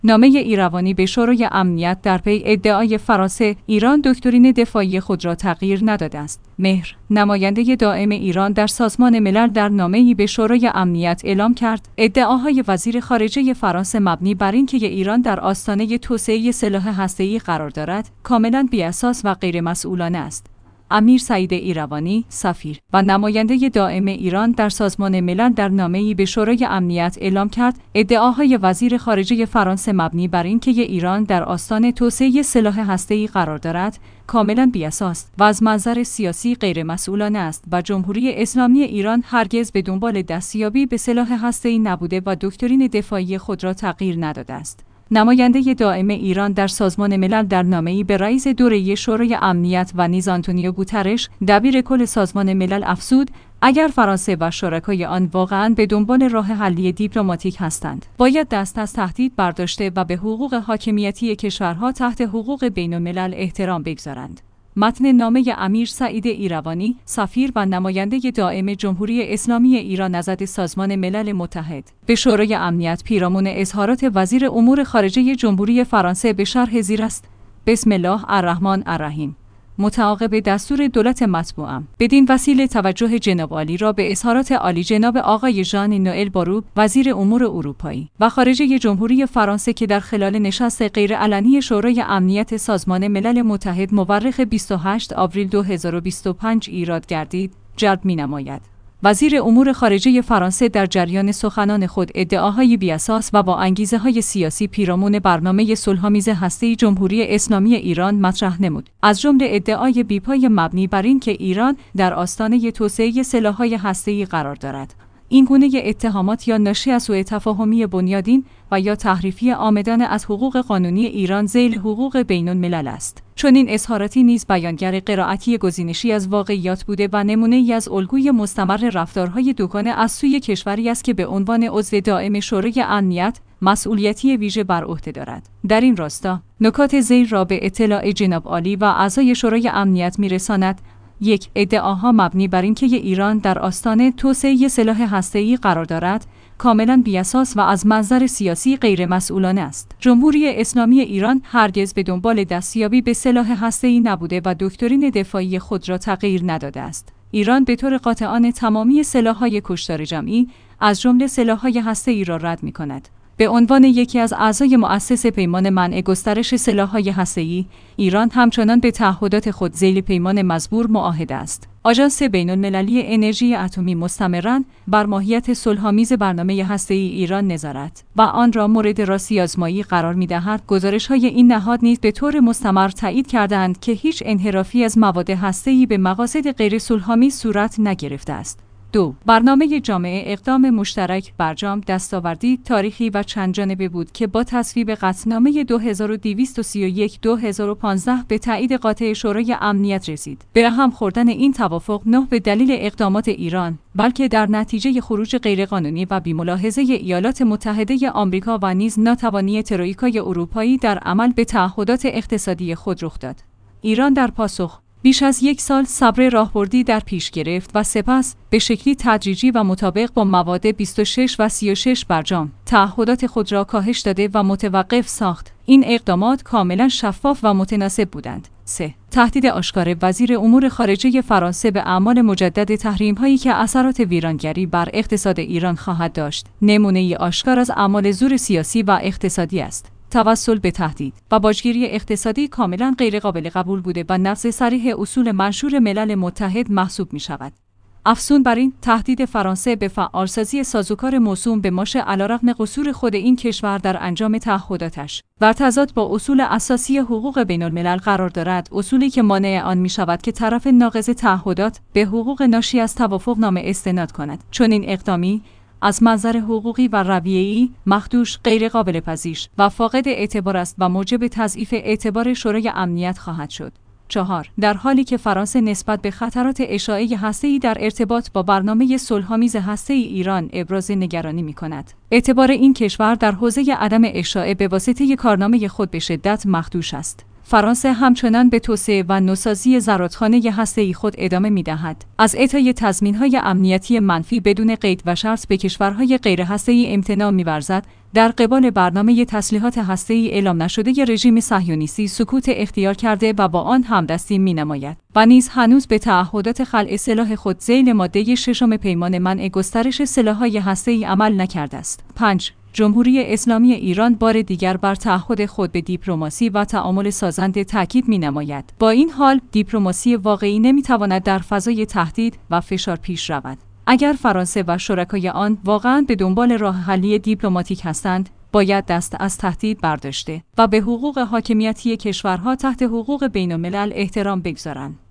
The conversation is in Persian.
نامه ایروانی به شورای امنیت در پی ادعای فرانسه ایران دکترین دفاعی خود را تغییر نداده است. مهر، نماینده دائم ایران در سازمان ملل در نامه‌ای به شورای امنیت اعلام کرد ادعاهای وزیر خارجه فرانسه مبنی بر اینکه ایران در آستانه توسعه سلاح هسته‌ای قرار دارد، کاملاً بی‌اساس و غیرمسئولانه است. امیر سعید ایروانی، سفیر و نماینده دائم ایران در سازمان ملل در نامه‌ای به شورای امنیت اعلام کرد ادعاهای وزیر خارجه فرانسه مبنی بر اینکه ایران در آستان توسعه سلاح هسته‌ای قرار دارد کاملاً بی‌اساس و از منظر سیاسی غیرمسئولانه است و جمهوری اسلامی ایران هرگز به دنبال دستیابی به سلاح هسته‌ای نبوده و دکترین دفاعی خود را تغییر نداده است. نماینده دائم ایران در سازمان ملل در نامه‌ای به رئیس دوره‌ای شورای امنیت و نیز آنتونیو گوترش دبیر کل سازمان ملل افزود اگر فرانسه و شرکای آن واقعاً به دنبال راه حلی دیپلماتیک هستند، باید دست از تهدید برداشته و به حقوق حاکمیتی کشورها تحت حقوق بین‌الملل احترام بگذارند. متن نامه امیر سعید ایروانی، سفیر و نماینده دائم جمهوری اسلامی ایران نزد سازمان ملل متحد به شورای امنیت پیرامون اظهارات وزیر امور خارجه جمهوری فرانسه به شرح زیر است. بسم الله الرحمن الرحیم. متعاقب دستور دولت مطبوعم، بدین وسیله توجه جناب عالی را به اظهارات عالی جناب آقای ژان نوئل باروب وزیر امور اروپایی و خارجه جمهوری فرانسه که در خلال نشست غیرعلنی شورای امنیت سازمان ملل متحد مورخ 28 آوریل 2025 ایراد گردید جلب می‌نماید. وزیر امور خارجه فرانسه در جریان سخنان خود ادعاهای بی‌اساس و با انگیزه‌های سیاسی پیرامون برنامه صلح‌آمیز هسته‌ای جمهوری اسلامی ایران مطرح نمود. از جمله ادعای بیپای مبنی بر اینکه ایران در آستانه توسعه سلاح‌های هسته‌ای قرار دارد. این گونه اتهامات یا ناشی از سوء تفاهمی بنیادین و یا تحریفی عامدانه از حقوق قانونی ایران ذیل حقوق بین‌الملل است. چون این اظهاراتی نیز بیانگر قرائتی گزینشی از واقعیات بوده و نمونه‌ای از الگوی مستمر رفتارهای دوگانه از سوی کشوری است که به عنوان عضو دائم شورای امنیت مسئولیتی ویژه بر عهده دارد. در این راستا نکات زیر را به اطلاع جناب عالی و اعضای شورای امنیت می‌رساند. 1. ادعاها مبنی بر اینکه ایران در آستانه توسعه سلاح هسته‌ای قرار دارد کاملاً بی‌اساس و از منظر سیاسی غیرمسئولانه است. جمهوری اسلامی ایران هرگز به دنبال دستیابی به سلاح هسته‌ای نبوده و دکترین دفاعی خود را تغییر نداده است. ایران به طور قاطعانه تمامی سلاح‌های کشتار جمعی از جمله سلاح‌های هسته‌ای را رد می‌کند. به عنوان یکی از اعضای مؤسس پیمان منع گسترش سلاح‌های هسته‌ای، ایران همچنان به تعهدات خود ذیل پیمان مزبور معاهد است. آژانس بین‌المللی انرژی اتمی مستمراً بر ماهیت صلح‌آمیز برنامه هسته‌ای ایران نظارت و آن را مورد راستی‌آزمایی قرار می‌دهد. گزارش‌های این نهاد نیز به طور مستمر تایید کرده‌اند که هیچ انحرافی از مواد هسته‌ای به مقاصد غیر صلح‌آمیز صورت نگرفته است. 2. برنامه جامعه اقدام مشترک برجام دستاوردی تاریخی و چند جانبه بود که با تصویب قطعنامه 2231-2015 به تایید قاطع شورای امنیت رسید. به هم خوردن این توافق نه به دلیل اقدامات ایران، بلکه در نتیجه خروج غیرقانونی و بی‌ملاحظه ایالات متحده آمریکا و نیز ناتوانی تروئیکای اروپایی در عمل به تعهدات اقتصادی خود رخ داد. ایران در پاسخ بیش از 1 سال صبر راهبردی در پیش گرفت و سپس به شکلی تدریجی و مطابق با مواد 26 و 36 برجام تعهدات خود را کاهش داده و متوقف ساخت. این اقدامات کاملا شفاف و متناسب بودند. 3. تهدید آشکار وزیر امور خارجه فرانسه به اعمال مجدد تحریم‌هایی که اثرات ویرانگری بر اقتصاد ایران خواهد داشت، نمونه‌ای آشکار از اعمال زور سیاسی و اقتصادی است. توسل به تهدید و باجگیری اقتصادی کاملا غیرقابل قبول بوده و نقض صریح اصول منشور ملل متحد محسوب می شود. افزون بر این، تهدید فرانسه به فعالسازی سازوکار موسوم به ماشه علیرغم قصور خود این کشور در انجام تعهداتش در تضاد با اصول اساسی حقوق بین الملل قرار دارد، اصولی که مانع آن می شود که طرف ناقض تعهدات به حقوق ناشی از توافق نامه استناد کند. چون این اقدامی از منظر حقوقی و رویه‌ای مخدوش، غیرقابل پذیر و فاقد اعتبار است و موجب تضعیف اعتبار شورای امنیت خواهد شد. 4. در حالی که فرانسه نسبت به خطرات اشاعه هسته‌ای در ارتباط با برنامه صلح‌آمیز هسته‌ای ایران ابراز نگرانی می‌کند، اعتبار این کشور در حوزه عدم اشاعه به واسطه کارنامه خود به شدت مخدوش است. فرانسه همچنان به توسعه و نوسازی زرادخانه هسته‌ای خود ادامه می‌دهد. از اعطای تضمین‌های امنیتی منفی بدون قید و شرط به کشورهای غیر هسته‌ای امتناع می‌ورزد در قبال برنامه تسلیحات هسته‌ای اعلام نشده رژیم صهیونیستی سکوت اختیار کرده و با آن همدستی می‌نماید و نیز هنوز به تعهدات خلع سلاح خود ذیل ماده 6 پیمان منع گسترش سلاح‌های هسته‌ای عمل نکرده است. 5. جمهوری اسلامی ایران بار دیگر بر تعهد خود به دیپلماسی و تعامل سازنده تاکید می‌نماید. با این حال، دیپلماسی واقعی نمی‌تواند در فضای تهدید و فشار پیش رود. اگر فرانسه و شرکای آن واقعاً به دنبال راه حلی دیپلماتیک هستند، باید دست از تهدید برداشته و به حقوق حاکمیتی کشورها تحت حقوق بین‌الملل احترام بگذارند.